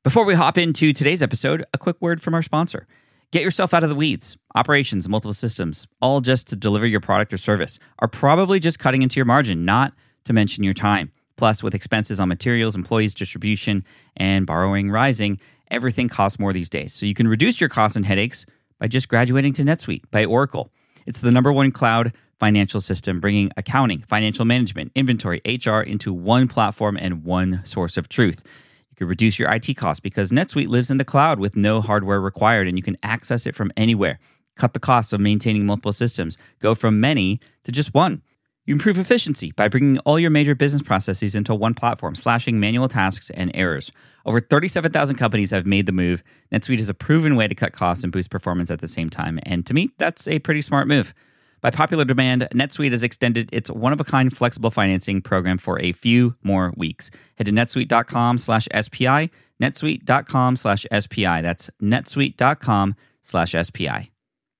Before we hop into today's episode, a quick word from our sponsor. Get yourself out of the weeds. Operations, multiple systems, all just to deliver your product or service, are probably just cutting into your margin, not to mention your time. Plus, with expenses on materials, employees, distribution, and borrowing rising, everything costs more these days. So you can reduce your costs and headaches by just graduating to NetSuite by Oracle. It's the #1 cloud financial system, bringing accounting, financial management, inventory, HR into one platform and one source of truth. You can reduce your IT costs because NetSuite lives in the cloud with no hardware required, and you can access it from anywhere. Cut the costs of maintaining multiple systems. Go from many to just one. You improve efficiency by bringing all your major business processes into one platform, slashing manual tasks and errors. Over 37,000 companies have made the move. NetSuite is a proven way to cut costs and boost performance at the same time. And to me, that's a pretty smart move. By popular demand, NetSuite has extended its one-of-a-kind flexible financing program for a few more weeks. Head to netsuite.com/SPI, netsuite.com/SPI. That's netsuite.com/SPI.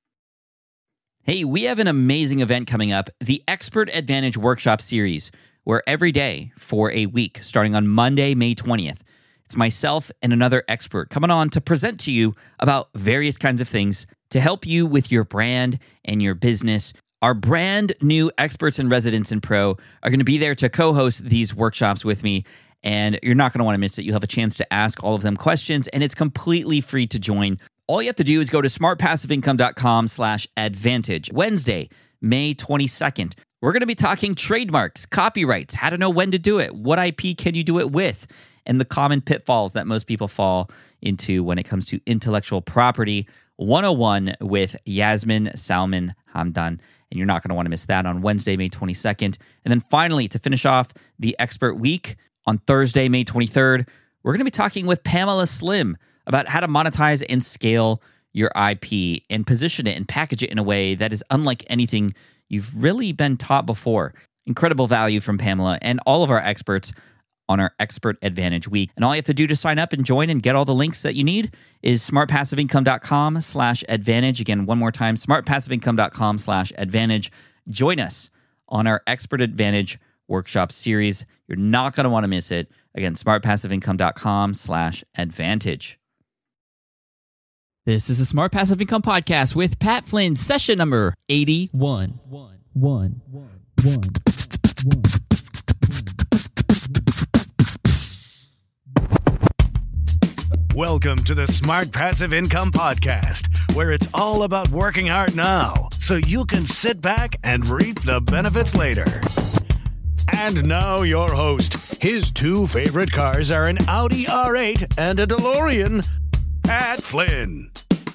Hey, we have an amazing event coming up, the Expert Advantage Workshop Series, where every day for a week, starting on Monday, May 20th, it's myself and another expert coming on to present to you about various kinds of things to help you with your brand and your business. Our brand new experts and residents in Pro are going to be there to co-host these workshops with me, and you're not going to want to miss it. You'll have a chance to ask all of them questions, and it's completely free to join. All you have to do is go to smartpassiveincome.com/advantage. Wednesday, May 22nd. We're going to be talking trademarks, copyrights, how to know when to do it, what IP can you do it with, and the common pitfalls that most people fall into when it comes to intellectual property 101 with Yasmin Salman Hamdan. And you're not going to want to miss that on Wednesday, May 22nd. And then finally, to finish off the Expert Week, on Thursday, May 23rd, we're going to be talking with Pamela Slim about how to monetize and scale your IP and position it and package it in a way that is unlike anything you've really been taught before. Incredible value from Pamela and all of our experts on our Expert Advantage Week. And all you have to do to sign up and join and get all the links that you need is smartpassiveincome.com/advantage. Again, one more time, smartpassiveincome.com/advantage. Join us on our Expert Advantage Workshop Series. You're not going to want to miss it. Again, smartpassiveincome.com/advantage. This is a Smart Passive Income Podcast with Pat Flynn, session number 81. Welcome to the Smart Passive Income Podcast, where it's all about working hard now so you can sit back and reap the benefits later. And now your host. His two favorite cars are an Audi R8 and a DeLorean, Pat Flynn.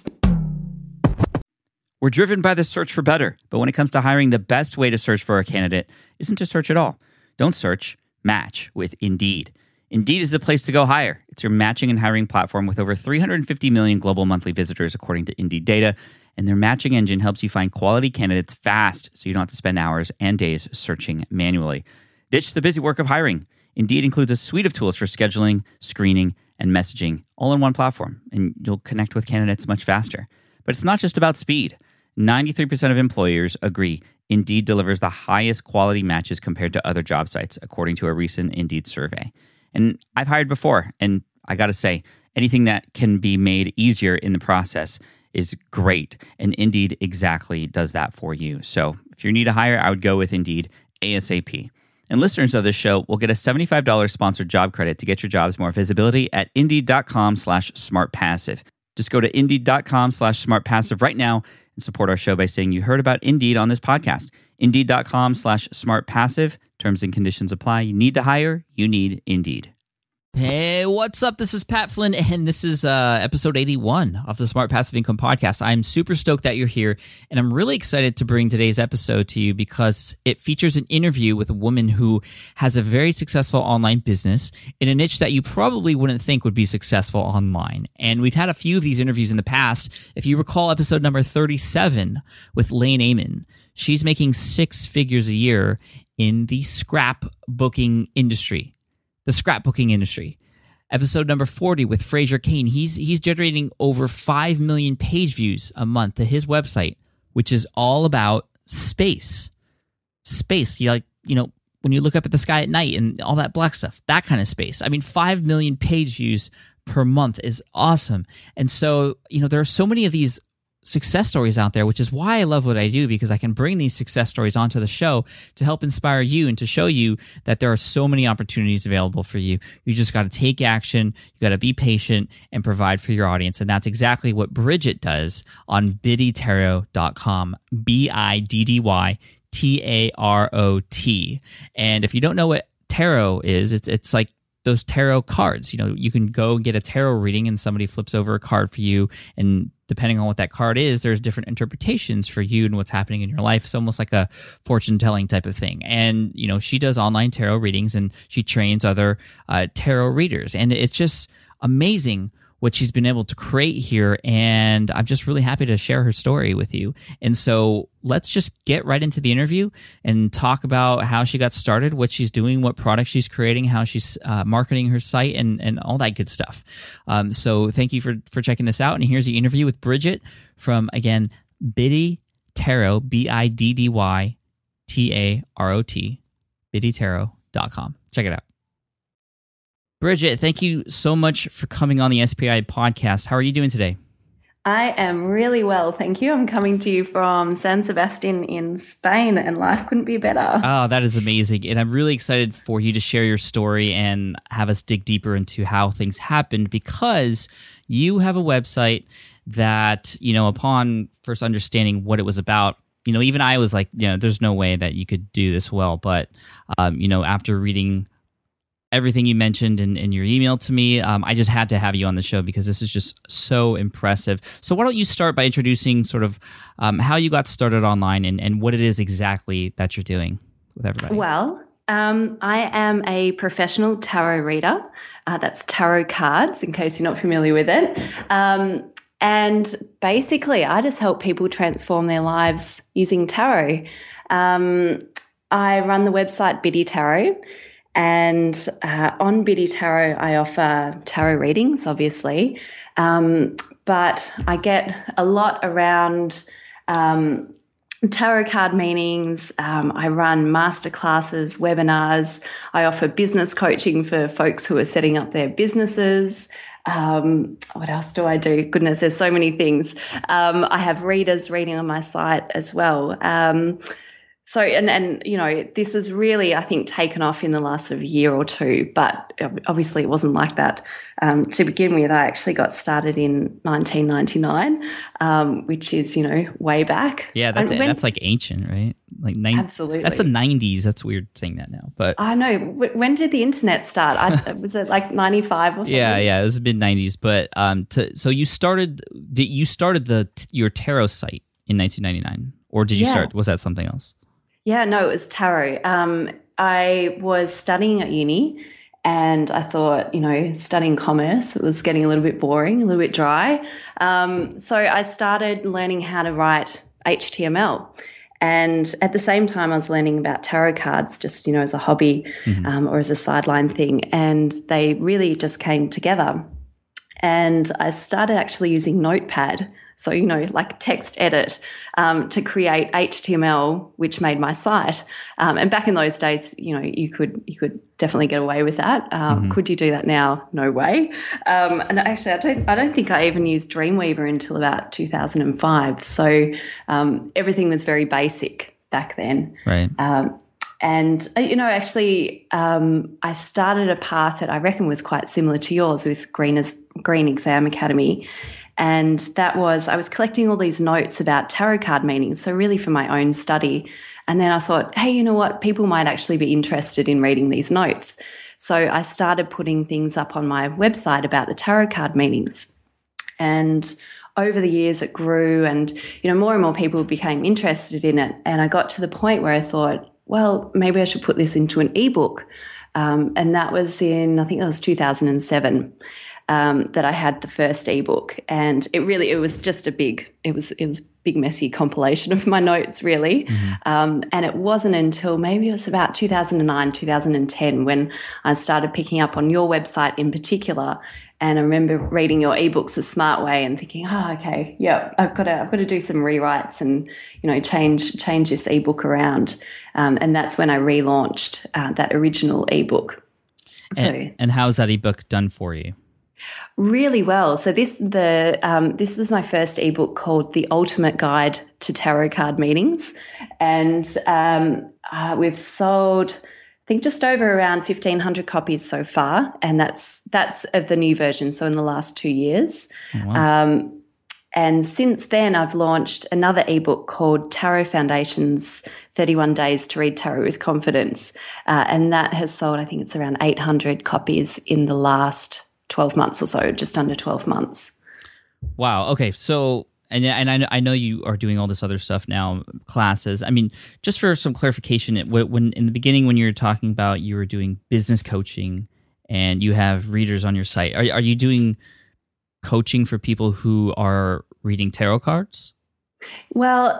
We're driven by the search for better, but when it comes to hiring, the best way to search for a candidate isn't to search at all. Don't search, match with Indeed. Indeed is the place to go hire. It's your matching and hiring platform with over 350 million global monthly visitors, according to Indeed data. And their matching engine helps you find quality candidates fast so you don't have to spend hours and days searching manually. Ditch the busy work of hiring. Indeed includes a suite of tools for scheduling, screening, and messaging, all in one platform, and you'll connect with candidates much faster. But it's not just about speed. 93% of employers agree Indeed delivers the highest quality matches compared to other job sites, according to a recent Indeed survey. And I've hired before, and I got to say, anything that can be made easier in the process is great, and Indeed exactly does that for you. So if you need to hire, I would go with Indeed ASAP. And listeners of this show will get a $75 sponsored job credit to get your jobs more visibility at Indeed.com/smartpassive. Just go to Indeed.com/smartpassive right now and support our show by saying you heard about Indeed on this podcast. Indeed.com/smartpassive. Terms and conditions apply. You need to hire. You need Indeed. Hey, what's up? This is Pat Flynn, and this is episode 81 of the Smart Passive Income Podcast. I'm super stoked that you're here, and I'm really excited to bring today's episode to you because it features an interview with a woman who has a very successful online business in a niche that you probably wouldn't think would be successful online. And we've had a few of these interviews in the past. If you recall episode number 37 with Lane Amon, she's making 6 figures a year in the scrapbooking industry. The scrapbooking industry. Episode number 40 with Fraser Kane. He's generating over 5 million page views a month to his website, which is all about space. Space. When you look up at the sky at night and all that black stuff, that kind of space. I mean, 5 million page views per month is awesome. And so, there are so many of these success stories out there, which is why I love what I do, because I can bring these success stories onto the show to help inspire you and to show you that there are so many opportunities available for you. You just got to take action, you got to be patient and provide for your audience. And that's exactly what Bridget does on biddytarot.com, BIDDYTAROT. And if you don't know what tarot is, it's like those tarot cards. You can go get a tarot reading and somebody flips over a card for you, and depending on what that card is, there's different interpretations for you and what's happening in your life. It's almost like a fortune telling type of thing. And she does online tarot readings, and she trains other tarot readers, and it's just amazing what she's been able to create here, and I'm just really happy to share her story with you. And so let's just get right into the interview and talk about how she got started, what she's doing, what products she's creating, how she's marketing her site, and all that good stuff. So thank you for checking this out. And here's the interview with Bridget from, again, Biddy Tarot, BIDDYTAROT, biddytarot.com. Check it out. Bridget, thank you so much for coming on the SPI podcast. How are you doing today? I am really well, thank you. I'm coming to you from San Sebastian in Spain, and life couldn't be better. Oh, that is amazing. And I'm really excited for you to share your story and have us dig deeper into how things happened, because you have a website that, upon first understanding what it was about, even I was like, there's no way that you could do this well. But, after reading everything you mentioned in your email to me, I just had to have you on the show because this is just so impressive. So why don't you start by introducing sort of how you got started online and what it is exactly that you're doing with everybody? Well, I am a professional tarot reader. That's tarot cards, in case you're not familiar with it. And basically, I just help people transform their lives using tarot. I run the website Biddy Tarot. And on Biddy Tarot, I offer tarot readings, obviously, but I get a lot around tarot card meanings. I run masterclasses, webinars. I offer business coaching for folks who are setting up their businesses. What else do I do? Goodness, there's so many things. I have readers reading on my site as well. So, and this has really, I think, taken off in the last sort of year or two, but obviously it wasn't like that. To begin with, I actually got started in 1999, which is, way back. Yeah, that's like ancient, right? Like absolutely. That's the 90s. That's weird saying that now, but I know. When did the internet start? Was it like 95 or something? Yeah, it was mid 90s. But so you started your tarot site in 1999, or did you start? Was that something else? Yeah, no, it was tarot. I was studying at uni, and I thought, studying commerce, it was getting a little bit boring, a little bit dry. So I started learning how to write HTML. And at the same time, I was learning about tarot cards just, as a hobby or as a sideline thing. And they really just came together. And I started actually using Notepad. So, like text edit to create HTML, which made my site. And back in those days, you could definitely get away with that. Could you do that now? No way. And actually, I don't think I even used Dreamweaver until about 2005. So everything was very basic back then. Right. And, I started a path that I reckon was quite similar to yours with Green Exam Academy. And that was, I was collecting all these notes about tarot card meanings, so really for my own study. And then I thought, hey, you know what? People might actually be interested in reading these notes. So I started putting things up on my website about the tarot card meanings. And over the years it grew, and, more and more people became interested in it. And I got to the point where I thought, well, maybe I should put this into an ebook. And that was I think it was 2007. That I had the first ebook, and it was just a big messy compilation of my notes, really. And it wasn't until maybe it was about 2009, 2010 when I started picking up on your website in particular. And I remember reading your ebooks The Smart Way and thinking, okay, yeah, I've got to do some rewrites and change this ebook around. And that's when I relaunched that original ebook. And how's that ebook done for you? Really well. So this was my first ebook called The Ultimate Guide to Tarot Card Meanings, and we've sold, I think, just over around 1,500 copies so far, and that's of the new version. So in the last 2 years. Oh, wow. And since then, I've launched another ebook called Tarot Foundations 31 Days to Read Tarot with Confidence. And that has sold, I think it's around 800 copies in the last 12 months or so, just under 12 months. Wow. Okay. So, and I know you are doing all this other stuff now, classes. I mean, just for some clarification, when in the beginning, when you were talking about you were doing business coaching and you have readers on your site, are you doing coaching for people who are reading tarot cards? Well,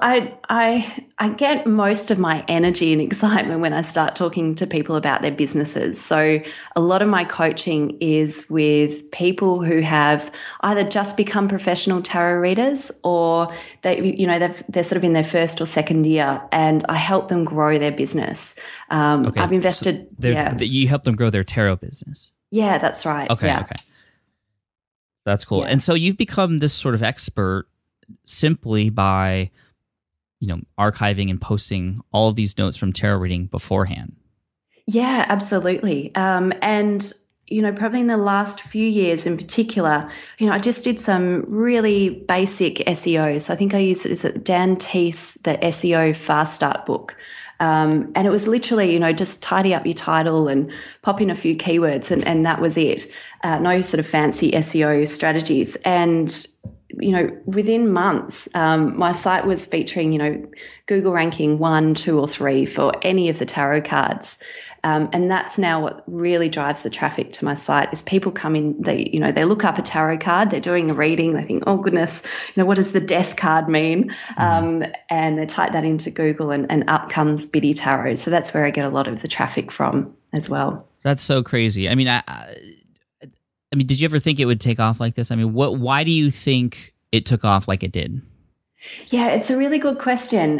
I get most of my energy and excitement when I start talking to people about their businesses. So a lot of my coaching is with people who have either just become professional tarot readers, or they're sort of in their first or second year, and I help them grow their business. Okay. I've invested. You help them grow their tarot business. Yeah, that's right. Okay. Yeah. Okay. That's cool. Yeah. And so you've become this sort of expert simply by, archiving and posting all of these notes from tarot reading beforehand. Yeah, absolutely. And probably in the last few years in particular, I just did some really basic SEO. So I think I used Dan Teese, the SEO Fast Start book. And it was literally, just tidy up your title and pop in a few keywords, and that was it. No sort of fancy SEO strategies. And, within months, my site was featuring, Google ranking 1, 2, or 3 for any of the tarot cards. And that's now what really drives the traffic to my site is people come in, they look up a tarot card, they're doing a reading, they think, oh goodness, what does the death card mean? And they type that into Google and up comes Biddy Tarot. So that's where I get a lot of the traffic from as well. That's so crazy. I mean, I mean, did you ever think it would take off like this? I mean, why do you think it took off like it did? Yeah, it's a really good question.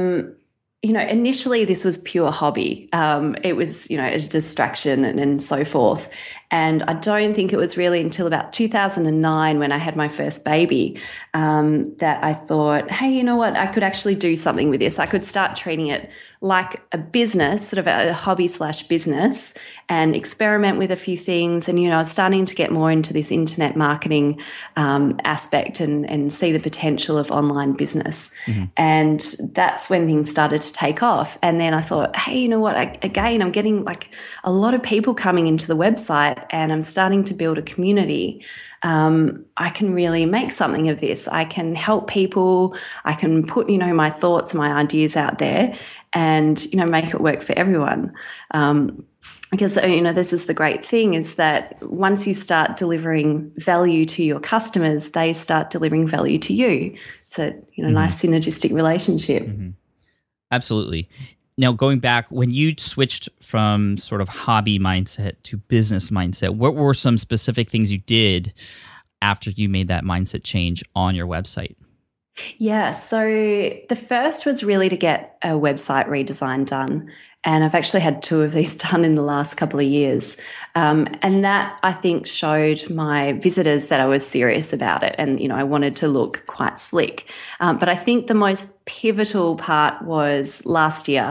Initially this was pure hobby. It was, a distraction and so forth. And I don't think it was really until about 2009 when I had my first baby that I thought, hey, you know what? I could actually do something with this. I could start treating it like a business, sort of a hobby/business, and experiment with a few things. And, I was starting to get more into this internet marketing aspect and see the potential of online business. Mm-hmm. And that's when things started to take off. And then I thought, hey, you know what? I'm getting like a lot of people coming into the website, and I'm starting to build a community. I can really make something of this. I can help people. I can put, my thoughts, my ideas out there and, make it work for everyone. Because, this is the great thing is that once you start delivering value to your customers, they start delivering value to you. It's a, nice synergistic relationship. Mm-hmm. Absolutely. Now, going back, when you switched from sort of hobby mindset to business mindset, what were some specific things you did after you made that mindset change on your website? Yeah, so the first was really to get a website redesign done. And I've actually had 2 of these done in the last couple of years. And that, I think, showed my visitors that I was serious about it. And, I wanted to look quite slick. But I think the most pivotal part was last year.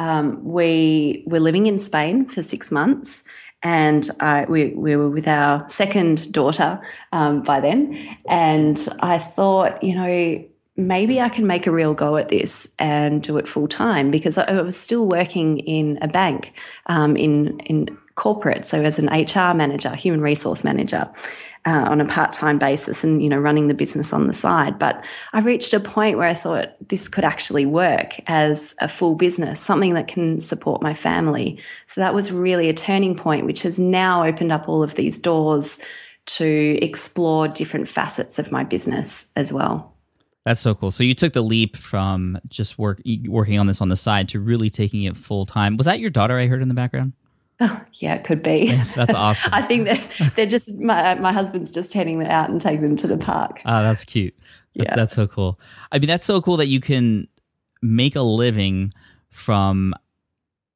We were living in Spain for 6 months. And we were with our second daughter by then. And I thought, maybe I can make a real go at this and do it full time, because I was still working in a bank in corporate, so as an HR manager, human resource manager, on a part-time basis and, running the business on the side. But I reached a point where I thought this could actually work as a full business, something that can support my family. So that was really a turning point, which has now opened up all of these doors to explore different facets of my business as well. That's so cool. So you took the leap from just working on this on the side to really taking it full time. Was that your daughter I heard in the background? Oh, yeah, it could be. That's awesome. I think that they're just, my husband's just heading them out and taking them to the park. Oh, that's cute. That's so cool. I mean, that's so cool that you can make a living from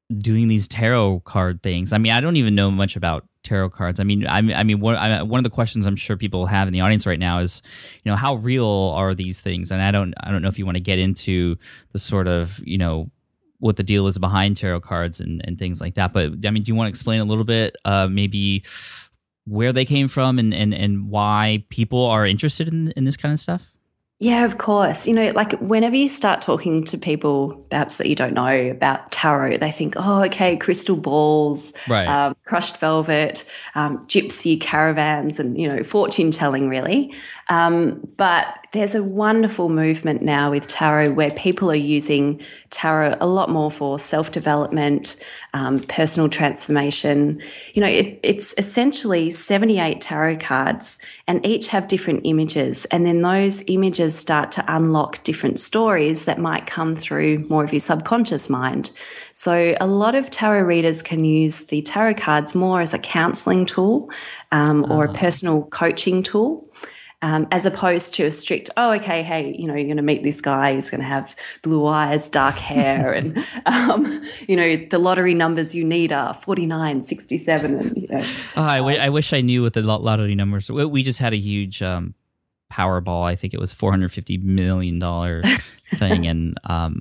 doing these tarot card things. I mean, I don't even know much about tarot cards. I mean, one of the questions I'm sure people have in the audience right now is, how real are these things? And I don't know if you want to get into the sort of, what the deal is behind tarot cards and things like that. But I mean, do you want to explain a little bit, maybe where they came from and why people are interested in this kind of stuff? Yeah, of course. Like whenever you start talking to people, perhaps that you don't know about tarot, they think, oh, okay, crystal balls, right. Crushed velvet, gypsy caravans, and, fortune telling, really. But there's a wonderful movement now with tarot where people are using tarot a lot more for self-development, personal transformation. It's essentially 78 tarot cards, and each have different images. And then those images start to unlock different stories that might come through more of your subconscious mind. So a lot of tarot readers can use the tarot cards more as a counseling tool or a personal coaching tool. As opposed to a strict, okay, hey, you're going to meet this guy, he's going to have blue eyes, dark hair, and, the lottery numbers you need are 49, 67. And, I wish I knew what the lottery numbers were. We just had a huge Powerball. I think it was $450 million thing, and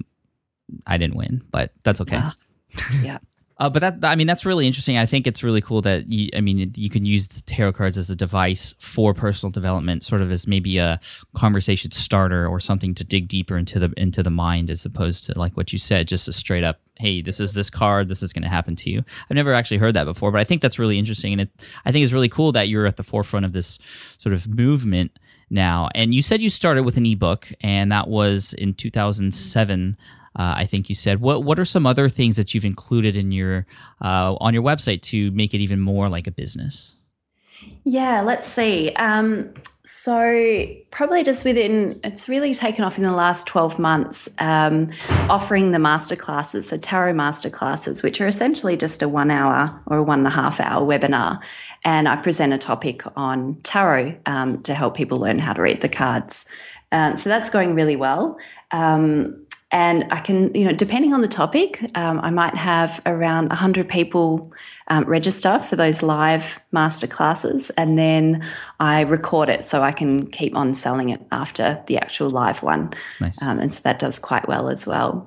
I didn't win, but that's okay. Yeah. But that's really interesting. I think it's really cool that you can use the tarot cards as a device for personal development, sort of as maybe a conversation starter or something to dig deeper into the mind, as opposed to like what you said, just a straight up, hey, this is this card, this is going to happen to you. I've never actually heard that before, but I think that's really interesting, and I think it's really cool that you're at the forefront of this sort of movement now. And you said you started with an ebook, and that was in 2007. I think you said. What are some other things that you've included in your on your website to make it even more like a business? Yeah, let's see. So probably just it's really taken off in the last 12 months, offering the masterclasses, so tarot masterclasses, which are essentially just a 1 hour or a 1.5 hour webinar. And I present a topic on tarot to help people learn how to read the cards. So that's going really well. And I can, depending on the topic, I might have around 100 people register for those live masterclasses, and then I record it so I can keep on selling it after the actual live one. Nice. And so that does quite well as well.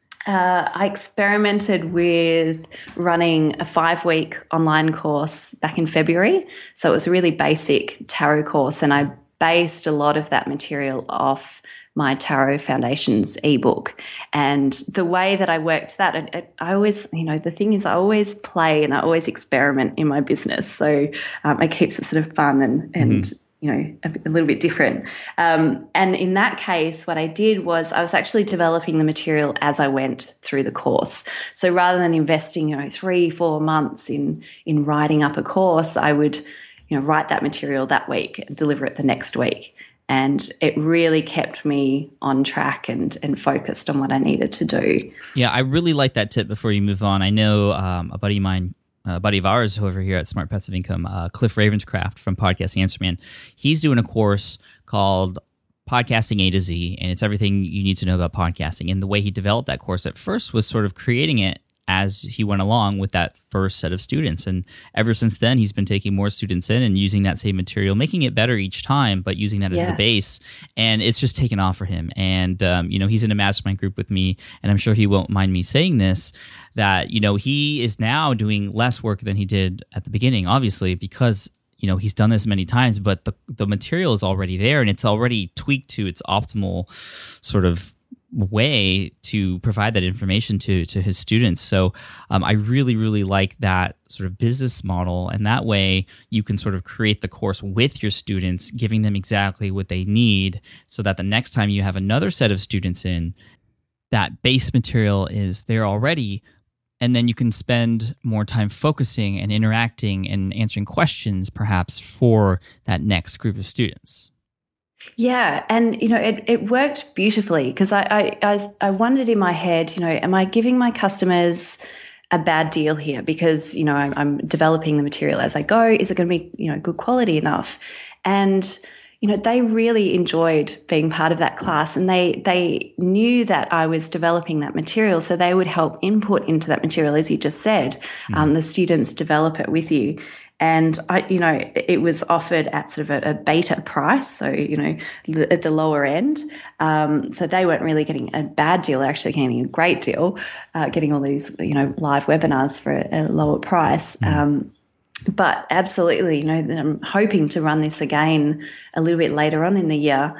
I experimented with running a 5-week online course back in February. So it was a really basic tarot course, and I based a lot of that material off my Tarot Foundations ebook. And the way that I worked that, I always, the thing is I always play and I always experiment in my business. So it keeps it sort of fun and a little bit different. And in that case, what I did was I was actually developing the material as I went through the course. So rather than investing, 3-4 months in writing up a course, I would, write that material that week and deliver it the next week. And it really kept me on track and focused on what I needed to do. Yeah, I really like that tip before you move on. I know a buddy of mine, a buddy of ours over here at Smart Passive Income, Cliff Ravenscraft from Podcasting Answer Man, he's doing a course called Podcasting A to Z, and it's everything you need to know about podcasting. And the way he developed that course at first was sort of creating it as he went along with that first set of students. And ever since then, he's been taking more students in and using that same material, making it better each time, but using that as the base. And it's just taken off for him. And, he's in a mastermind group with me, and I'm sure he won't mind me saying this, that, he is now doing less work than he did at the beginning, obviously, because he's done this many times, but the material is already there and it's already tweaked to its optimal sort of way to provide that information to his students. So I really, really like that sort of business model. And that way you can sort of create the course with your students, giving them exactly what they need so that the next time you have another set of students in, that base material is there already. And then you can spend more time focusing and interacting and answering questions perhaps for that next group of students. Yeah, and it worked beautifully because I wondered in my head, am I giving my customers a bad deal here because I'm developing the material as I go? Is it going to be good quality enough? And they really enjoyed being part of that class, and they knew that I was developing that material, so they would help input into that material, as you just said. The students develop it with you. And it was offered at sort of a beta price, so at the lower end. So they weren't really getting a bad deal; they're actually getting a great deal, getting all these live webinars for a lower price. But absolutely, I'm hoping to run this again a little bit later on in the year,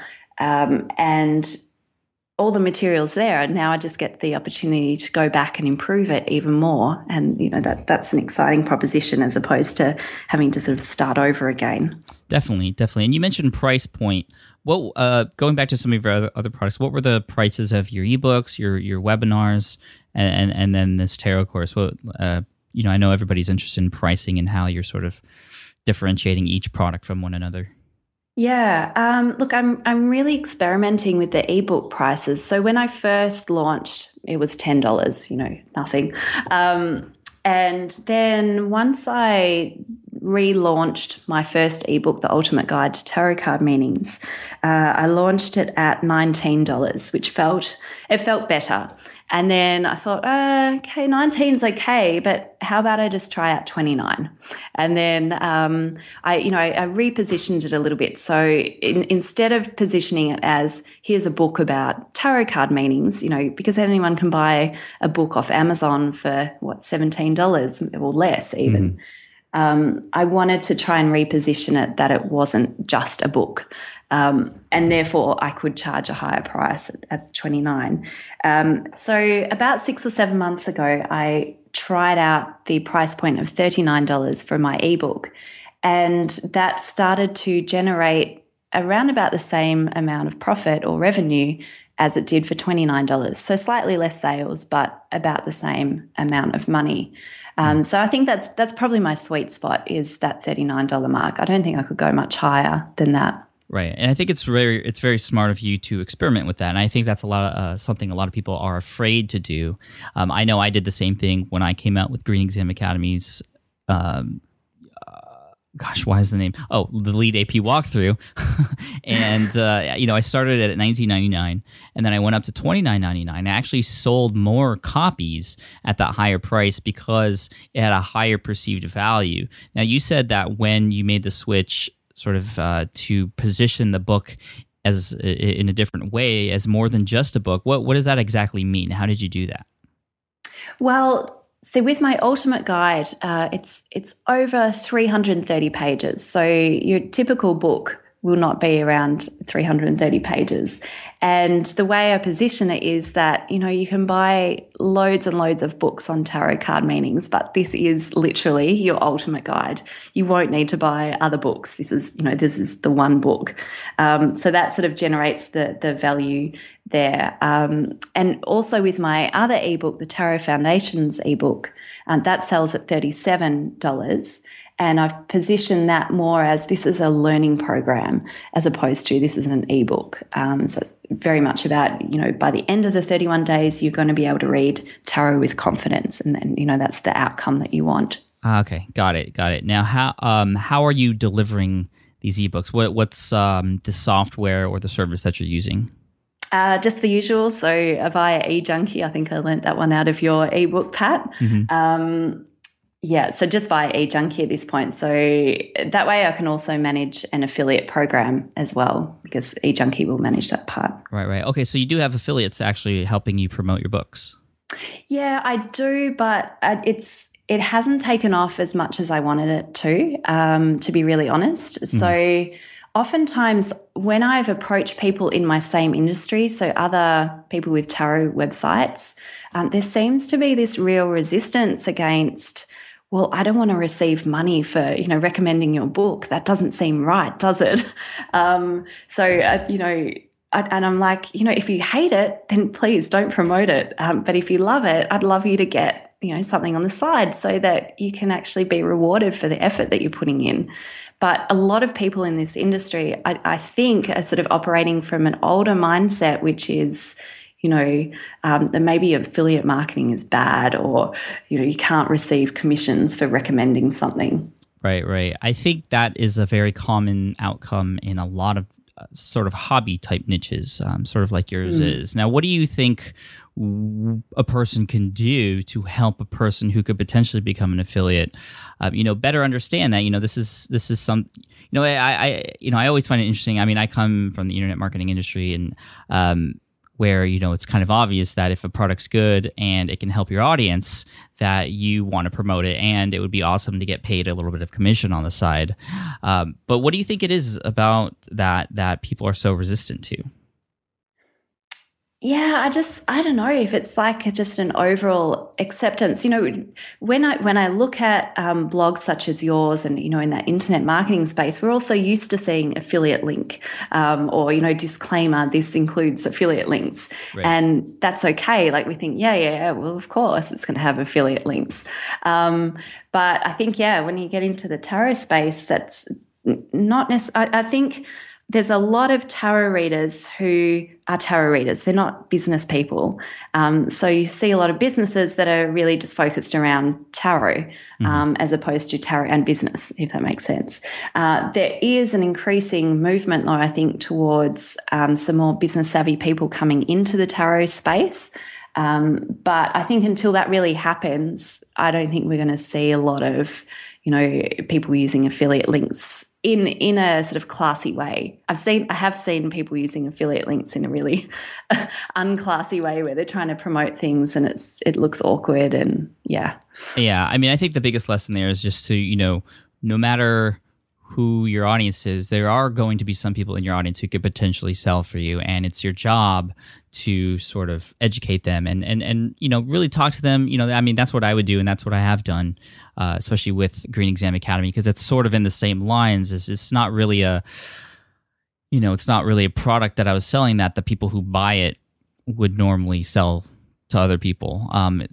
and all the materials there. And now I just get the opportunity to go back and improve it even more. And, that's an exciting proposition as opposed to having to sort of start over again. Definitely. And you mentioned price point. Going back to some of your other products, what were the prices of your ebooks, your webinars, and then this tarot course? I know everybody's interested in pricing and how you're sort of differentiating each product from one another. Yeah. Look, I'm really experimenting with the ebook prices. So when I first launched, it was $10, nothing. And then once I relaunched my first ebook, The Ultimate Guide to Tarot Card Meanings, I launched it at $19, which felt better. And then I thought, okay, 19's okay, but how about I just try out 29? And then I repositioned it a little bit. So instead of positioning it as here's a book about tarot card meanings, because anyone can buy a book off Amazon for $17 or less even. I wanted to try and reposition it that it wasn't just a book. And therefore I could charge a higher price at $29. So about 6 or 7 months ago, I tried out the price point of $39 for my ebook, and that started to generate around about the same amount of profit or revenue as it did for $29. So slightly less sales, but about the same amount of money. So I think that's probably my sweet spot, is that $39 mark. I don't think I could go much higher than that. Right, and I think it's very smart of you to experiment with that, and I think that's something a lot of people are afraid to do. I know I did the same thing when I came out with Green Exam Academy's. Why is the name? Oh, the Lead AP walkthrough, and I started it at $19.99, and then I went up to $29.99. I actually sold more copies at that higher price because it had a higher perceived value. Now, you said that when you made the switch, sort of to position the book as in a different way, as more than just a book. What does that exactly mean? How did you do that? Well, so with my Ultimate Guide, it's over 330 pages. So your typical book will not be around 330 pages. And the way I position it is that, you can buy loads and loads of books on tarot card meanings, but this is literally your ultimate guide. You won't need to buy other books. This is the one book. So that sort of generates the value there. And also with my other ebook, the Tarot Foundations ebook, that sells at $37. And I've positioned that more as this is a learning program as opposed to this is an ebook. So it's very much about, by the end of the 31 days, you're going to be able to read tarot with confidence. And then, that's the outcome that you want. Okay, got it. Now, how are you delivering these ebooks? What's the software or the service that you're using? Just the usual. So via eJunkie, I think I learnt that one out of your ebook, Pat. Mm-hmm. So just via eJunkie at this point. So that way I can also manage an affiliate program as well, because eJunkie will manage that part. Right. Okay, so you do have affiliates actually helping you promote your books. Yeah, I do, but it hasn't taken off as much as I wanted it to be really honest. Mm-hmm. So oftentimes when I've approached people in my same industry, so other people with tarot websites, there seems to be this real resistance against, well, I don't want to receive money for, recommending your book. That doesn't seem right, does it? And I'm like, if you hate it, then please don't promote it. But if you love it, I'd love you to get, something on the side so that you can actually be rewarded for the effort that you're putting in. But a lot of people in this industry, I think, are sort of operating from an older mindset, which is, that maybe affiliate marketing is bad, or, you can't receive commissions for recommending something. Right. I think that is a very common outcome in a lot of sort of hobby type niches, sort of like yours is. Now, what do you think a person can do to help a person who could potentially become an affiliate, better understand that, this is some, I always find it interesting. I mean, I come from the internet marketing industry, and where, it's kind of obvious that if a product's good and it can help your audience, that you want to promote it, and it would be awesome to get paid a little bit of commission on the side. But what do you think it is about that people are so resistant to? Yeah, I don't know if it's like just an overall acceptance. When I look at blogs such as yours and, in that internet marketing space, we're also used to seeing affiliate link or, disclaimer, this includes affiliate links. Right. And that's okay. Like we think, yeah, well, of course it's going to have affiliate links. But I think, when you get into the tarot space, that's not necessarily, I think there's a lot of tarot readers who are tarot readers. They're not business people. So you see a lot of businesses that are really just focused around tarot as opposed to tarot and business, if that makes sense. There is an increasing movement, though, I think, towards some more business savvy people coming into the tarot space. But I think until that really happens, I don't think we're going to see a lot of, people using affiliate links in a sort of classy way. I have seen people using affiliate links in a really unclassy way where they're trying to promote things and it looks awkward and yeah. Yeah, I mean, I think the biggest lesson there is just to, no matter who your audience is, there are going to be some people in your audience who could potentially sell for you, and it's your job to sort of educate them and really talk to them. I mean, that's what I would do, and that's what I have done, especially with Green Exam Academy, because it's sort of in the same lines. It's not really a product that I was selling that the people who buy it would normally sell to other people.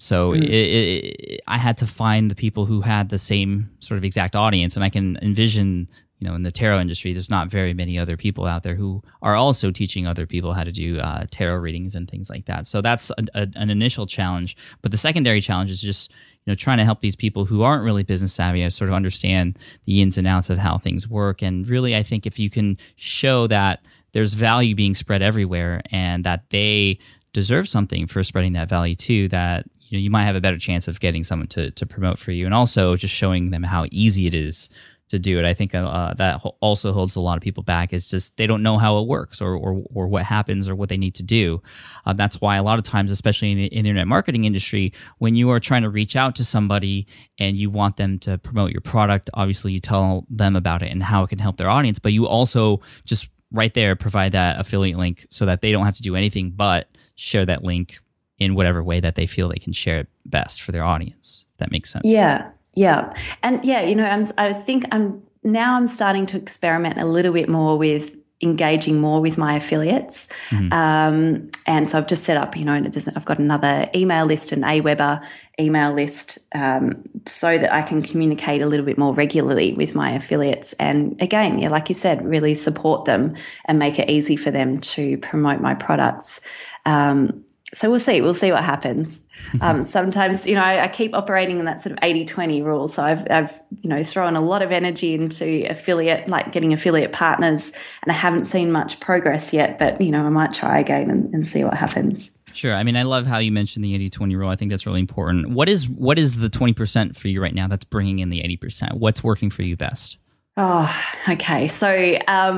I had to find the people who had the same sort of exact audience, and I can envision, in the tarot industry, there's not very many other people out there who are also teaching other people how to do tarot readings and things like that. So that's an initial challenge. But the secondary challenge is just, trying to help these people who aren't really business savvy sort of understand the ins and outs of how things work. And really, I think if you can show that there's value being spread everywhere and that they deserve something for spreading that value too, that you might have a better chance of getting someone to promote for you, and also just showing them how easy it is to do it. I think that also holds a lot of people back. Is just they don't know how it works or what happens or what they need to do. That's why a lot of times, especially in the internet marketing industry, when you are trying to reach out to somebody and you want them to promote your product, obviously you tell them about it and how it can help their audience, but you also just right there provide that affiliate link so that they don't have to do anything but share that link in whatever way that they feel they can share it best for their audience. If that makes sense. Yeah. And I think I'm starting to experiment a little bit more with engaging more with my affiliates. And so I've just set up, I've got another email list, an Aweber email list, so that I can communicate a little bit more regularly with my affiliates. And again, like you said, really support them and make it easy for them to promote my products. So we'll see what happens. Sometimes, I keep operating in that sort of 80-20 rule. So I've thrown a lot of energy into affiliate, like getting affiliate partners, and I haven't seen much progress yet, but, I might try again and see what happens. Sure. I mean, I love how you mentioned the 80-20 rule. I think that's really important. What is the 20% for you right now that's bringing in the 80%? What's working for you best? Oh, okay. So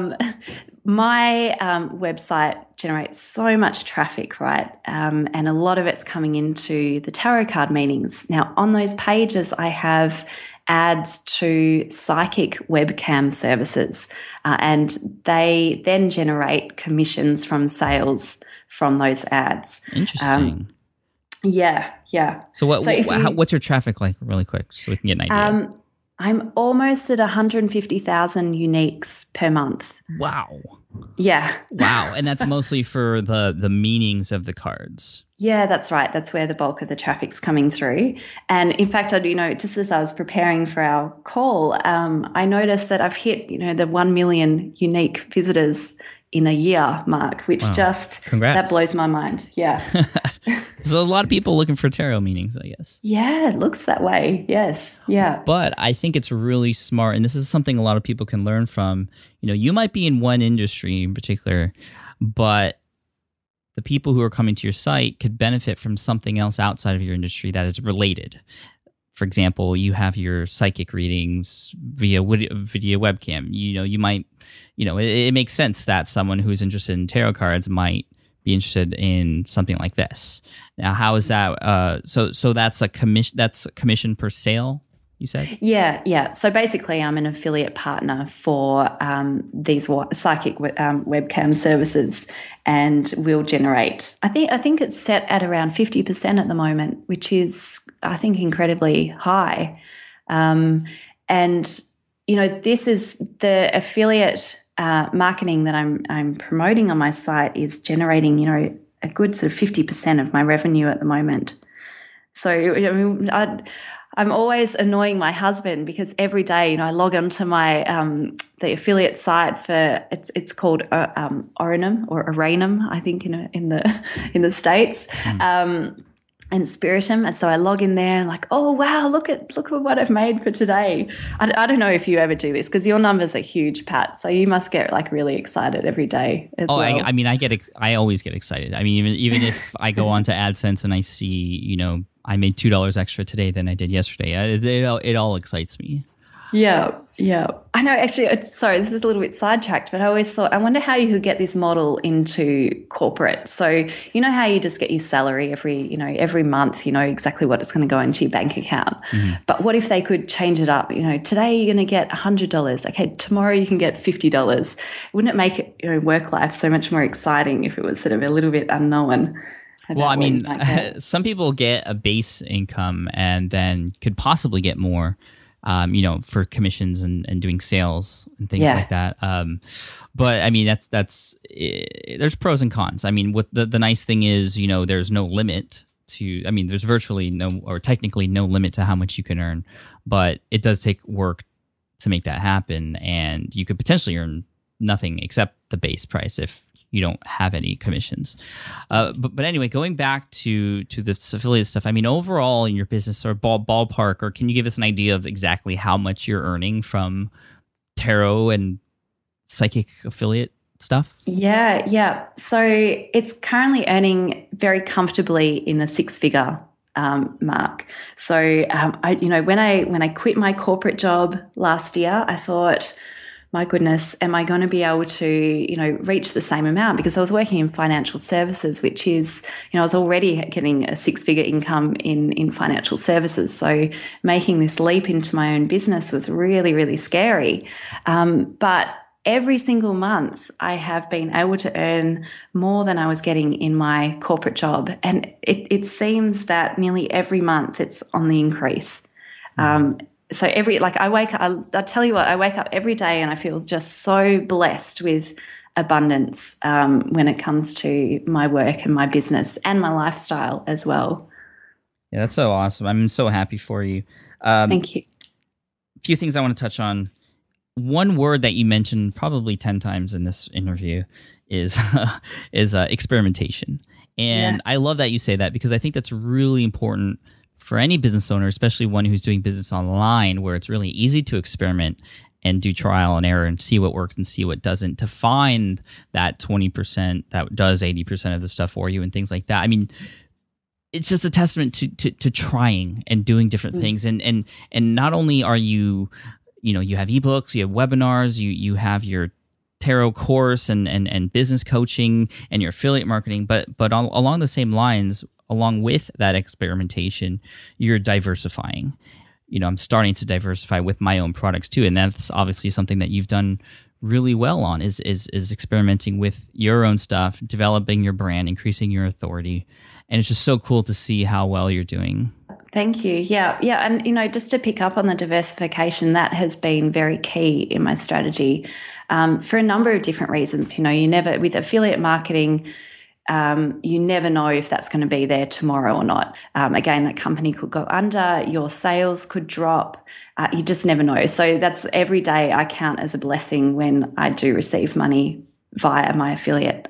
my website generates so much traffic, right? And a lot of it's coming into the tarot card meetings. Now, on those pages, I have ads to psychic webcam services, and they then generate commissions from sales from those ads. Interesting. Yeah. So what's your traffic like, really quick, so we can get an idea? I'm almost at 150,000 uniques per month. Wow. Yeah. Wow. And that's mostly for the meanings of the cards. Yeah, that's right. That's where the bulk of the traffic's coming through. And in fact, just as I was preparing for our call, I noticed that I've hit, the 1 million unique visitors in a year, Mark, which just, Congrats. that blows my mind. Yeah. So a lot of people looking for tarot meanings, I guess. Yeah, it looks that way. Yes. Yeah. But I think it's really smart, and this is something a lot of people can learn from. You might be in one industry in particular, but the people who are coming to your site could benefit from something else outside of your industry that is related. For example, you have your psychic readings via webcam. You might, it makes sense that someone who's interested in tarot cards might be interested in something like this. Now, how is that? So that's a commission. That's a commission per sale, you said? Yeah. So basically, I'm an affiliate partner for these psychic webcam services, and we'll generate. I think it's set at around 50% at the moment, which is, I think, incredibly high. And this is the affiliate marketing that I'm promoting on my site is generating, a good sort of 50% of my revenue at the moment. So I'm always annoying my husband because every day, I log onto my the affiliate site for it's called Oranum or Aranum, I think in the States. And Spiritum, and so I log in there and like, oh wow, look at what I've made for today. I don't know if you ever do this because your numbers are huge, Pat. So you must get like really excited every day as well. I always get excited. I mean, even if I go on to AdSense and I see, I made $2 extra today than I did yesterday. It all excites me. Yeah. I know, actually, sorry, this is a little bit sidetracked, but I always thought, I wonder how you could get this model into corporate. So, how you just get your salary every month, exactly what it's going to go into your bank account. Mm-hmm. But what if they could change it up? Today you're going to get $100. Okay, tomorrow you can get $50. Wouldn't it make it, work life so much more exciting if it was sort of a little bit unknown? Some people get a base income and then could possibly get more. For commissions and doing sales and things like that. But I mean, that's there's pros and cons. I mean, what the nice thing is, there's no limit to. I mean, there's virtually technically no limit to how much you can earn, but it does take work to make that happen, and you could potentially earn nothing except the base price if you don't have any commissions. But anyway, going back to this affiliate stuff, I mean, overall in your business or ballpark, or can you give us an idea of exactly how much you're earning from tarot and psychic affiliate stuff? Yeah. So it's currently earning very comfortably in a six-figure mark. So, when I quit my corporate job last year, I thought, my goodness, am I going to be able to, reach the same amount? Because I was working in financial services, which is, I was already getting a six-figure income in financial services. So making this leap into my own business was really, really scary. But every single month I have been able to earn more than I was getting in my corporate job. And it seems that nearly every month it's on the increase. So I wake up, I tell you what, I wake up every day and I feel just so blessed with abundance when it comes to my work and my business and my lifestyle as well. Yeah, that's so awesome. I'm so happy for you. Thank you. A few things I want to touch on. One word that you mentioned probably 10 times in this interview is experimentation. And I love that you say that because I think that's really important for any business owner, especially one who's doing business online, where it's really easy to experiment and do trial and error and see what works and see what doesn't, to find that 20% that does 80% of the stuff for you and things like that. I mean, it's just a testament to trying and doing different things. And not only are you have ebooks, you have webinars, you have your tarot course and business coaching and your affiliate marketing, but along the same lines, along with that experimentation, you're diversifying. I'm starting to diversify with my own products too, and that's obviously something that you've done really well on is experimenting with your own stuff, developing your brand, increasing your authority, and it's just so cool to see how well you're doing. Thank you. Yeah, and just to pick up on the diversification, that has been very key in my strategy for a number of different reasons. You never, with affiliate marketing, you never know if that's going to be there tomorrow or not. Again, that company could go under, your sales could drop. You just never know. So that's every day I count as a blessing when I do receive money via my affiliate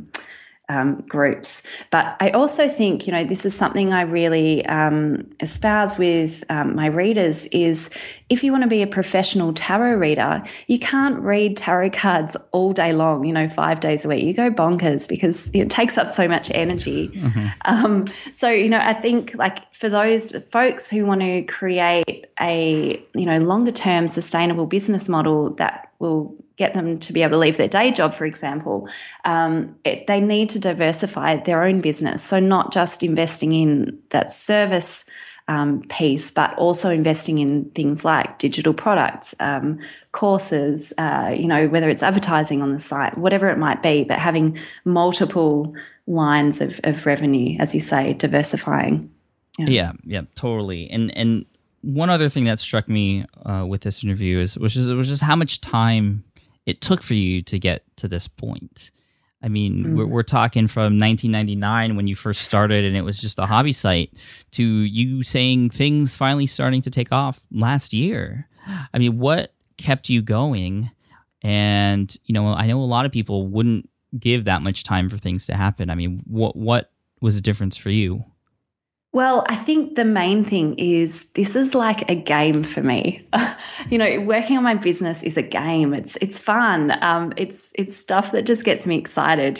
groups. But I also think, this is something I really espouse with my readers is if you want to be a professional tarot reader, you can't read tarot cards all day long, 5 days a week. You go bonkers because it takes up so much energy. So, I think like for those folks who want to create a, longer term sustainable business model that will get them to be able to leave their day job, for example, they need to diversify their own business. So not just investing in that service piece, but also investing in things like digital products, courses, whether it's advertising on the site, whatever it might be, but having multiple lines of revenue, as you say, diversifying. Yeah, totally. And one other thing that struck me with this interview was just how much time it took for you to get to this point. I mean, we're talking from 1999 when you first started and it was just a hobby site to you saying things finally starting to take off last year. I mean, what kept you going? And, I know a lot of people wouldn't give that much time for things to happen. I mean, what was the difference for you? Well, I think the main thing is this is like a game for me. Working on my business is a game. It's fun. It's stuff that just gets me excited.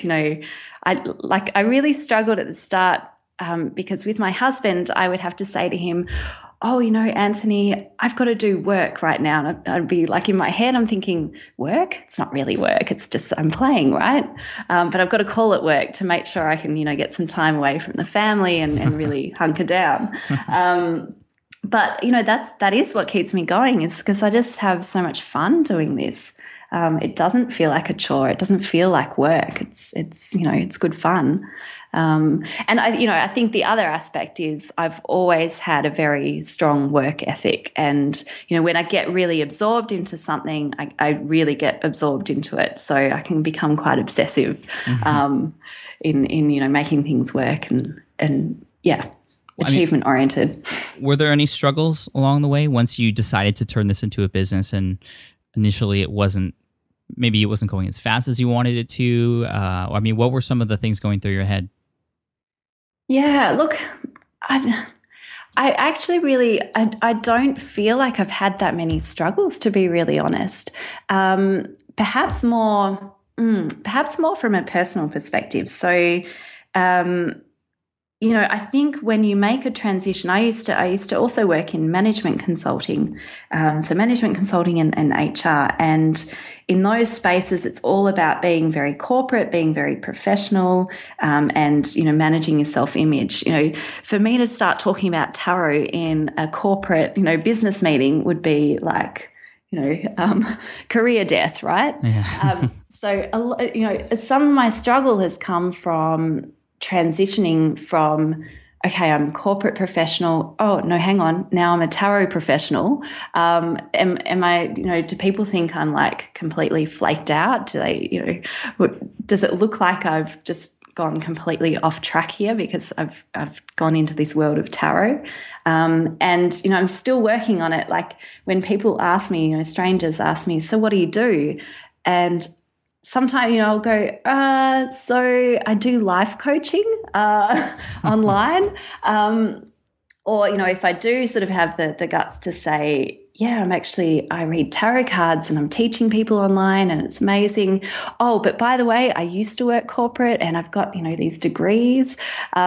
I really struggled at the start because with my husband, I would have to say to him, oh, Anthony, I've got to do work right now. And I'd be like in my head, I'm thinking, work? It's not really work. It's just I'm playing, right? But I've got to call it work to make sure I can, get some time away from the family and really hunker down. But, that is what keeps me going is because I just have so much fun doing this. It doesn't feel like a chore. It doesn't feel like work. It's good fun. And I think the other aspect is I've always had a very strong work ethic. And, when I get really absorbed into something, I really get absorbed into it. So I can become quite obsessive in making things work and achievement oriented. Were there any struggles along the way once you decided to turn this into a business and initially it wasn't going as fast as you wanted it to? What were some of the things going through your head? Yeah, look, I actually really, I don't feel like I've had that many struggles, to be really honest. Perhaps more from a personal perspective. So, I think when you make a transition, I used to also work in management consulting, so management consulting and HR, and in those spaces, it's all about being very corporate, being very professional, and managing your self-image. For me to start talking about tarot in a corporate, business meeting would be like, career death, right? Yeah. So some of my struggle has come from transitioning from, okay, I'm a corporate professional. Oh, no, hang on. Now I'm a tarot professional. Am I, do people think I'm like completely flaked out? Do they, does it look like I've just gone completely off track here because I've gone into this world of tarot? And, I'm still working on it. Like when people ask me, strangers ask me, so what do you do? And sometimes, I'll go, so I do life coaching online. Or, if I do sort of have the guts to say, yeah, I read tarot cards and I'm teaching people online and it's amazing. Oh, but by the way, I used to work corporate and I've got, these degrees.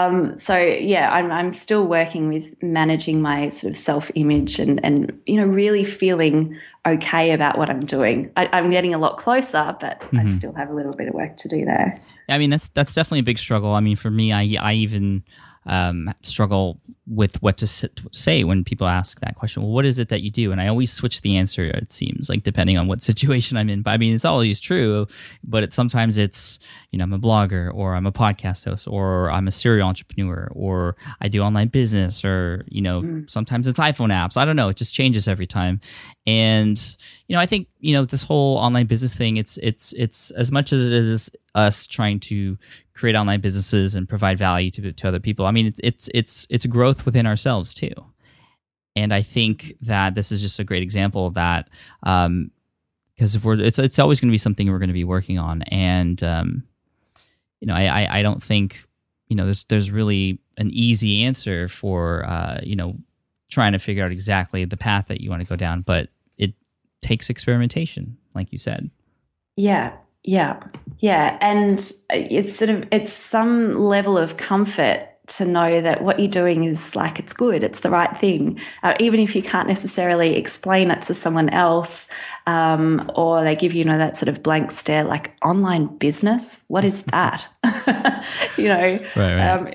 I'm still working with managing my sort of self-image and really feeling okay about what I'm doing. I'm getting a lot closer, but I still have a little bit of work to do there. I mean, that's definitely a big struggle. I mean, for me, I even struggle with what to say when people ask that question. Well, what is it that you do? And I always switch the answer, it seems like, depending on what situation I'm in. But I mean, it's always true, but sometimes it's, I'm a blogger, or I'm a podcast host, or I'm a serial entrepreneur, or I do online business, or, sometimes it's iPhone apps. I don't know. It just changes every time. And, I think, this whole online business thing, it's as much as it is us trying to create online businesses and provide value to other people. I mean, it's growth within ourselves too. And I think that this is just a great example of that. because if it's always going to be something we're going to be working on, and I don't think there's really an easy answer for trying to figure out exactly the path that you want to go down, but it takes experimentation, like you said. Yeah, and it's some level of comfort to know that what you're doing is like, it's good, it's the right thing, even if you can't necessarily explain it to someone else, or they give you that sort of blank stare, like, online business, what is that? Right.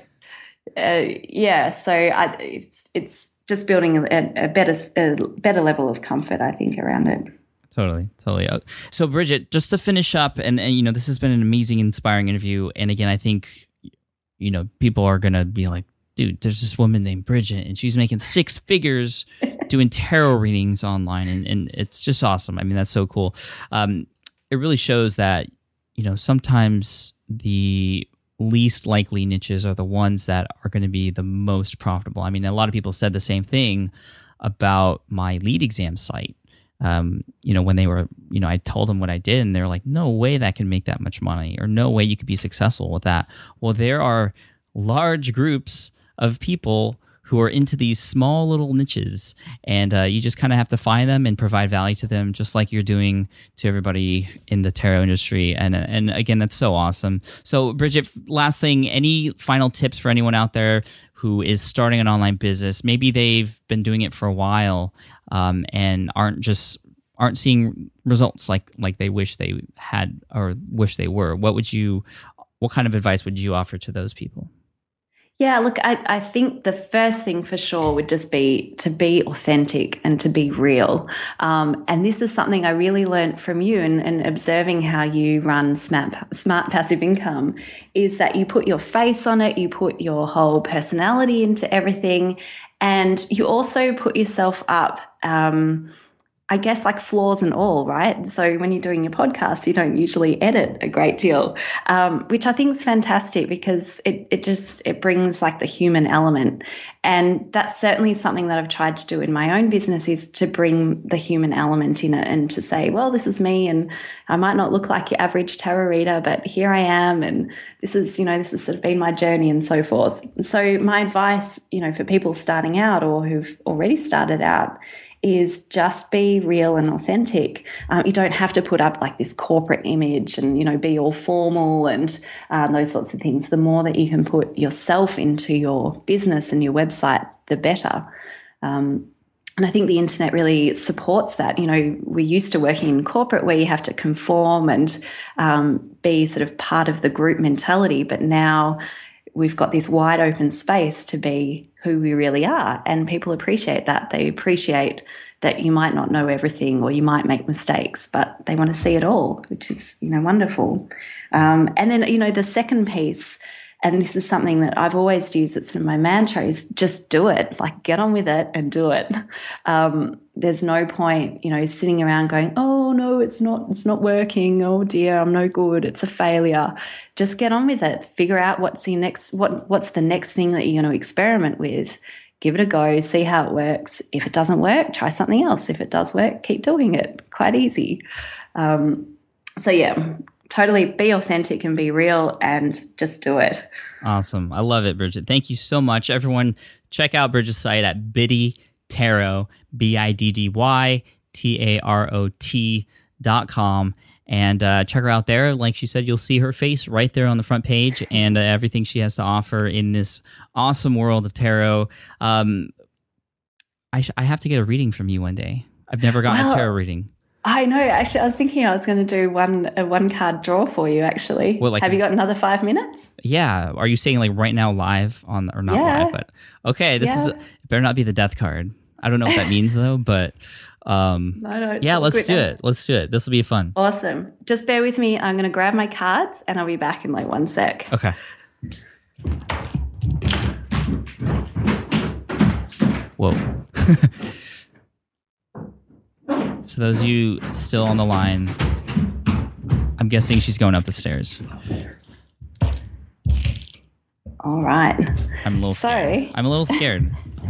So it's just building a better level of comfort, I think, around it. Totally. So Bridget, just to finish up, and this has been an amazing, inspiring interview, and again, I think people are going to be like, dude, there's this woman named Bridget, and she's making 6 figures doing tarot readings online, and it's just awesome. I mean, that's so cool. It really shows that, sometimes the least likely niches are the ones that are going to be the most profitable. I mean, a lot of people said the same thing about my lead exam site. When they were, I told them what I did, and they're like, no way that can make that much money, or no way you could be successful with that. Well, there are large groups of people who are into these small little niches, and you just kind of have to find them and provide value to them, just like you're doing to everybody in the tarot industry. And again, that's so awesome. So Bridget, last thing, any final tips for anyone out there who is starting an online business? Maybe they've been doing it for a while, and aren't seeing results like they wish they had or wish they were. What kind of advice would you offer to those people? Yeah, look, I think the first thing for sure would just be to be authentic and to be real. And this is something I really learned from you and observing how you run Smart Passive Income, is that you put your face on it, you put your whole personality into everything, and you also put yourself up, I guess, like, flaws and all, right? So when you're doing your podcast, you don't usually edit a great deal, which I think is fantastic, because it brings like the human element. And that's certainly something that I've tried to do in my own business, is to bring the human element in it, and to say, well, this is me, and I might not look like your average tarot reader, but here I am, and this has sort of been my journey, and so forth. So my advice, for people starting out or who've already started out, is just be real and authentic. You don't have to put up like this corporate image and, be all formal and those sorts of things. The more that you can put yourself into your business and your website, the better. And I think the internet really supports that. We're used to working in corporate where you have to conform and be sort of part of the group mentality, but now we've got this wide open space to be who we really are, and people appreciate that. They appreciate that you might not know everything, or you might make mistakes, but they want to see it all, which is, wonderful. And then, the second piece, and this is something that I've always used, it's sort of my mantra, is just do it. Like, get on with it and do it. There's no point, sitting around going, oh no, it's not working. Oh dear, I'm no good. It's a failure. Just get on with it. Figure out what's the next thing that you're going to experiment with. Give it a go, see how it works. If it doesn't work, try something else. If it does work, keep doing it. Quite easy. So yeah, totally be authentic and be real and just do it. Awesome. I love it, Bridget. Thank you so much. Everyone, check out Bridget's site at Biddy Tarot, BIDDYTAROT.com, and check her out there. Like she said, you'll see her face right there on the front page, and everything she has to offer in this awesome world of tarot. I have to get a reading from you one day. I've never gotten a tarot reading. I know. Actually, I was thinking I was going to do a one card draw for you, actually. Well, have you got another 5 minutes? Yeah. Are you saying like right now live on, or not live, but okay, it better not be the death card. I don't know what that means though, but no, yeah, let's do it. Let's do it. This will be fun. Awesome. Just bear with me. I'm going to grab my cards and I'll be back in like 1 sec. Okay. Whoa. So those of you still on the line, I'm guessing she's going up the stairs. All right. I'm a little scared.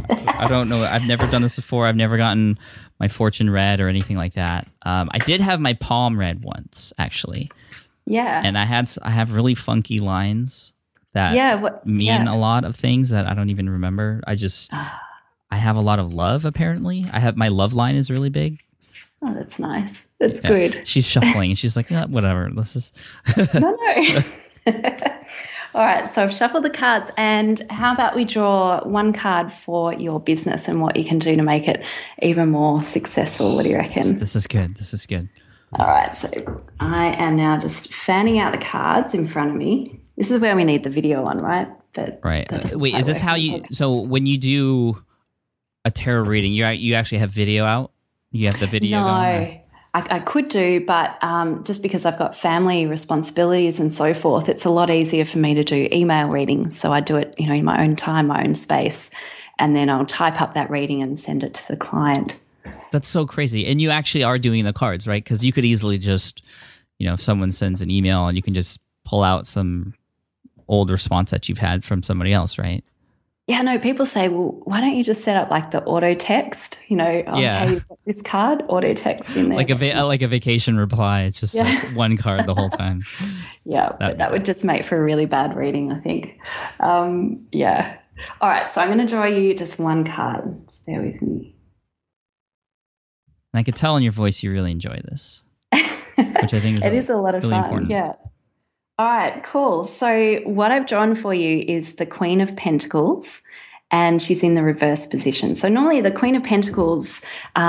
I don't know. I've never done this before. I've never gotten my fortune read or anything like that. I did have my palm read once, actually. Yeah. And I have really funky lines that mean a lot of things that I don't even remember. I have a lot of love, apparently. My love line is really big. Oh, that's nice. That's good. She's shuffling and she's like, whatever. Let's just... No. All right. So I've shuffled the cards. And how about we draw one card for your business and what you can do to make it even more successful? What do you reckon? This is good. All right. So I am now just fanning out the cards in front of me. This is where we need the video on, right? But right. Wait, is this how you... So when you do a tarot reading, you actually have video out? You have the video going? No, I could do, but just because I've got family responsibilities and so forth, it's a lot easier for me to do email readings. So I do it, in my own time, my own space, and then I'll type up that reading and send it to the client. That's so crazy. And you actually are doing the cards, right? Because you could easily just, if someone sends an email and you can just pull out some old response that you've had from somebody else, right? Yeah, no, people say, well, why don't you just set up like the auto text? Hey, you've got this card, auto text in there. Like a vacation reply. It's just like one card the whole time. Yeah, but that would just make for a really bad reading, I think. Yeah. All right, so I'm going to draw you just one card. Just bear with me. And I could tell in your voice you really enjoy this, which I think is a lot of really fun. important. Yeah. All right, cool. So what I've drawn for you is the Queen of Pentacles, and she's in the reverse position. So normally the Queen of Pentacles,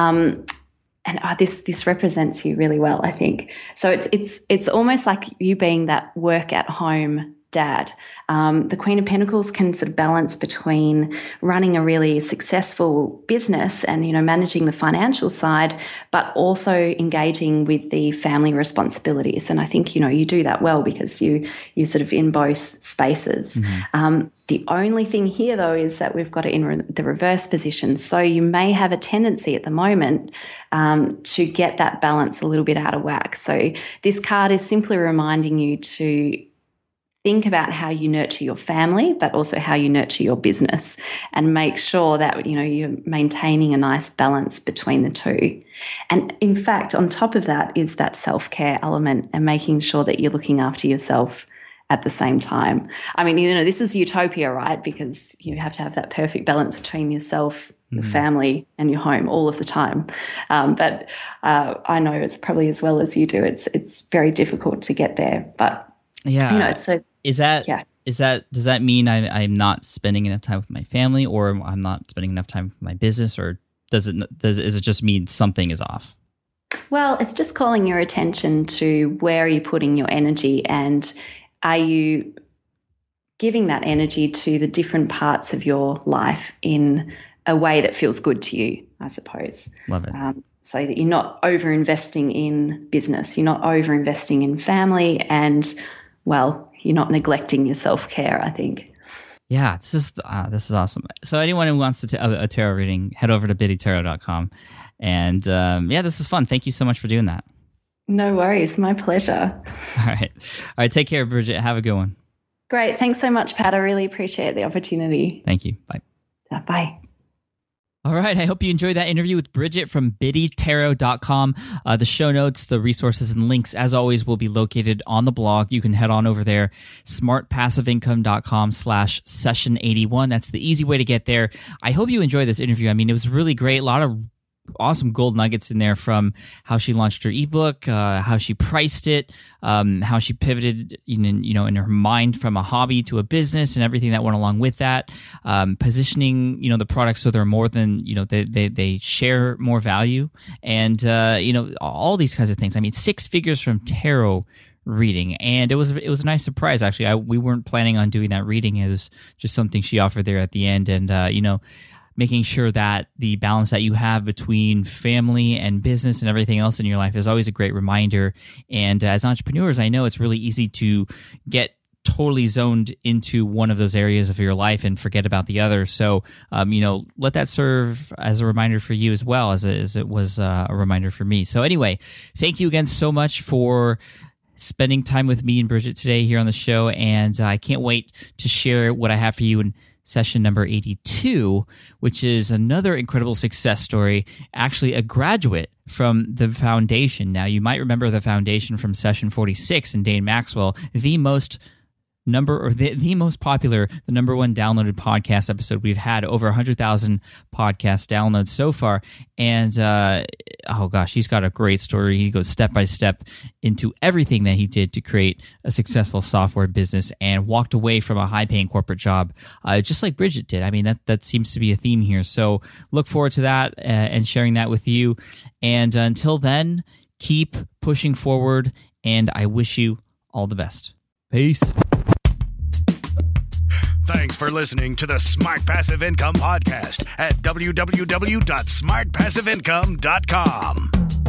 this represents you really well, I think. So it's almost like you being that work at home dad. The Queen of Pentacles can sort of balance between running a really successful business and, managing the financial side, but also engaging with the family responsibilities. And I think, you do that well because you're sort of in both spaces. Mm-hmm. The only thing here, though, is that we've got it in the reverse position. So you may have a tendency at the moment to get that balance a little bit out of whack. So this card is simply reminding you to think about how you nurture your family, but also how you nurture your business, and make sure that, you're maintaining a nice balance between the two. And in fact, on top of that is that self-care element and making sure that you're looking after yourself at the same time. I mean, this is utopia, right? Because you have to have that perfect balance between yourself, your family, and your home all of the time. But I know it's probably as well as you do. It's very difficult to get there. But so does that mean I'm not spending enough time with my family, or I'm not spending enough time with my business, or does it just mean something is off? Well, it's just calling your attention to where are you putting your energy, and are you giving that energy to the different parts of your life in a way that feels good to you, I suppose. Love it. So that you're not over-investing in business, you're not over-investing in family, and, well, you're not neglecting your self-care, I think. Yeah, this is awesome. So anyone who wants a tarot reading, head over to biddytarot.com. And this is fun. Thank you so much for doing that. No worries. My pleasure. All right. Take care, Bridget. Have a good one. Great. Thanks so much, Pat. I really appreciate the opportunity. Thank you. Bye. Bye. All right. I hope you enjoyed that interview with Bridget from biddytarot.com. The show notes, the resources, and links, as always, will be located on the blog. You can head on over there, smartpassiveincome.com/session81. That's the easy way to get there. I hope you enjoyed this interview. I mean, it was really great. A lot of awesome gold nuggets in there, from how she launched her ebook, how she priced it, how she pivoted in her mind from a hobby to a business, and everything that went along with that, positioning the products so they're more than they share more value, and all these kinds of things. I mean, 6 figures from tarot reading, and it was a nice surprise, actually. We weren't planning on doing that reading. It was just something she offered there at the end, and making sure that the balance that you have between family and business and everything else in your life is always a great reminder. And as entrepreneurs, I know it's really easy to get totally zoned into one of those areas of your life and forget about the other. So, let that serve as a reminder for you as well as it was a reminder for me. So anyway, thank you again so much for spending time with me and Bridget today here on the show. And I can't wait to share what I have for you in session number 82, which is another incredible success story, actually a graduate from the foundation. Now, you might remember the foundation from session 46 and Dane Maxwell, the most popular, the number one downloaded podcast episode. We've had over 100,000 podcast downloads so far. And, he's got a great story. He goes step by step into everything that he did to create a successful software business and walked away from a high-paying corporate job, just like Bridget did. I mean, that seems to be a theme here. So look forward to that and sharing that with you. And until then, keep pushing forward, and I wish you all the best. Peace. Thanks for listening to the Smart Passive Income Podcast at www.smartpassiveincome.com.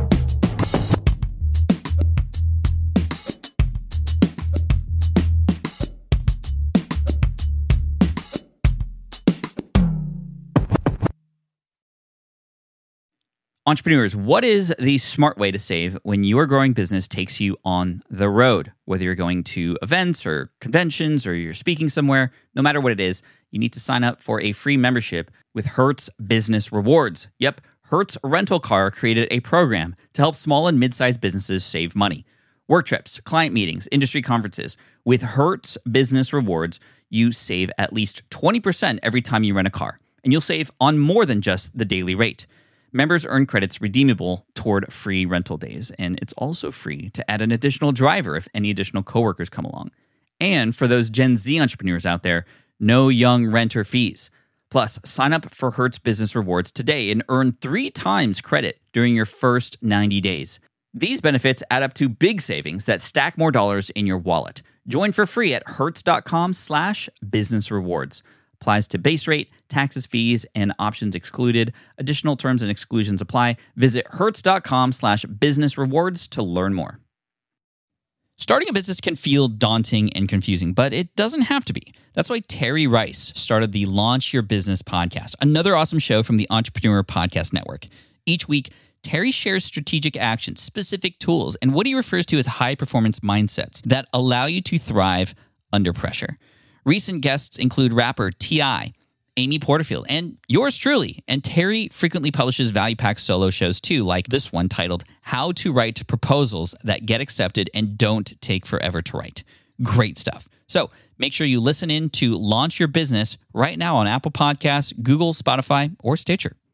Entrepreneurs, what is the smart way to save when your growing business takes you on the road? Whether you're going to events or conventions or you're speaking somewhere, no matter what it is, you need to sign up for a free membership with Hertz Business Rewards. Yep, Hertz Rental Car created a program to help small and mid-sized businesses save money. Work trips, client meetings, industry conferences. With Hertz Business Rewards, you save at least 20% every time you rent a car, and you'll save on more than just the daily rate. Members earn credits redeemable toward free rental days, and it's also free to add an additional driver if any additional coworkers come along. And for those Gen Z entrepreneurs out there, no young renter fees. Plus, sign up for Hertz Business Rewards today and earn 3 times credit during your first 90 days. These benefits add up to big savings that stack more dollars in your wallet. Join for free at hertz.com/business rewards. Applies to base rate, taxes, fees, and options excluded. Additional terms and exclusions apply. Visit hertz.com/business rewards to learn more. Starting a business can feel daunting and confusing, but it doesn't have to be. That's why Terry Rice started the Launch Your Business podcast, another awesome show from the Entrepreneur Podcast Network. Each week, Terry shares strategic actions, specific tools, and what he refers to as high-performance mindsets that allow you to thrive under pressure. Recent guests include rapper T.I., Amy Porterfield, and yours truly. And Terry frequently publishes value-packed solo shows too, like this one titled How to Write Proposals That Get Accepted and Don't Take Forever to Write. Great stuff. So make sure you listen in to Launch Your Business right now on Apple Podcasts, Google, Spotify, or Stitcher.